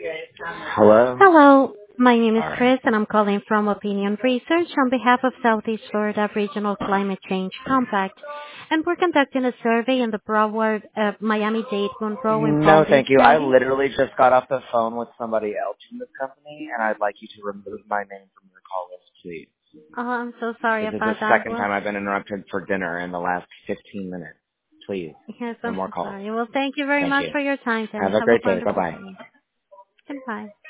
Hello? Hello, my name is All right. Chris, and I'm calling from Opinion Research on behalf of Southeast Florida Regional Climate Change Compact. And we're conducting a survey in the Broward, Miami-Dade, Monroe, and No, Palm Beach thank you. I counties. literally just got off the phone with somebody else in this company, and I'd like you to remove my name from your call list, please. Oh, I'm so sorry This is the about that. second time I've been interrupted for dinner in the last 15 minutes. Please, Yes, no I'm more so calls. sorry. Well, thank you very Thank much you. for your time today. Have a Have a great day. wonderful Bye-bye. day. Goodbye.